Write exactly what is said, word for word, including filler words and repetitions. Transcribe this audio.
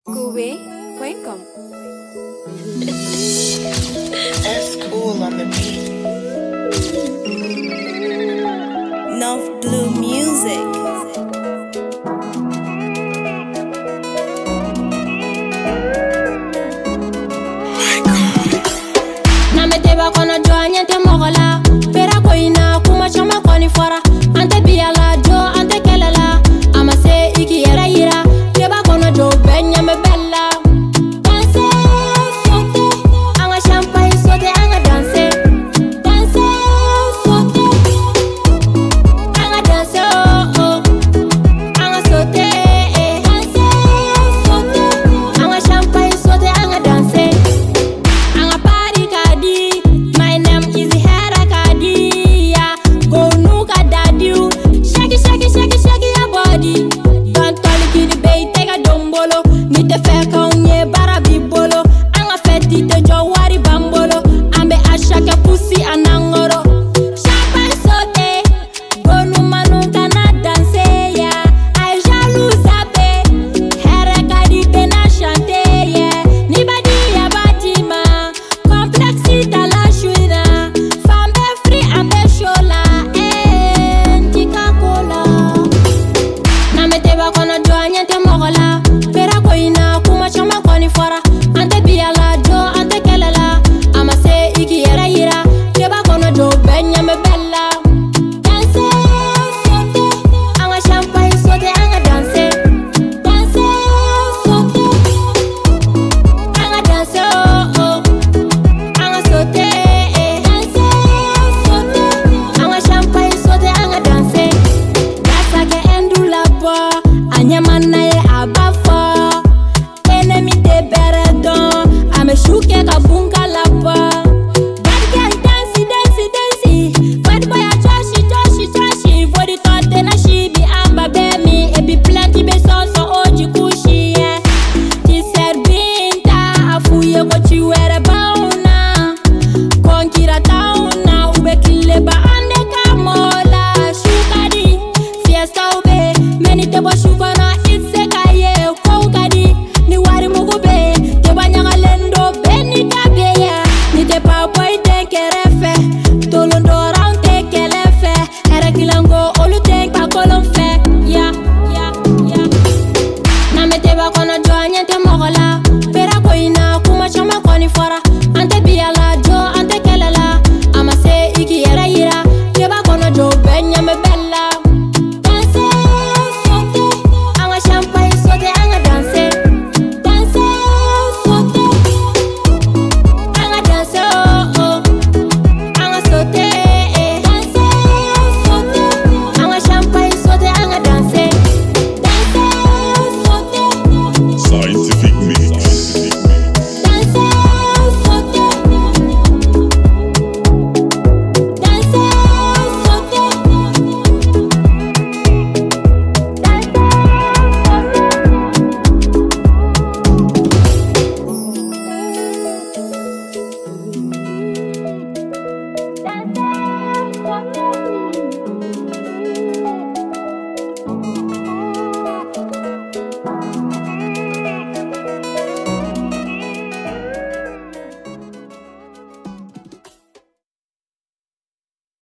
Cube, welcome. That's cool on the beat. North Blue Music. Nameteba kono jo anyente mogola pera koina kuma chama koni fora ante biala jo ante kelela amase iki yera yira teba kono jo benya me bella danse sote anga champagne sote anga danse danse sote anga danse oh oh anga sote eh danse sote anga champagne sote anga danse anga party kadi my name is Hera kadi ya go nuka dadiu shake shake shake shake your body don't call it the bay take a dombolo ni te fe ka unye bara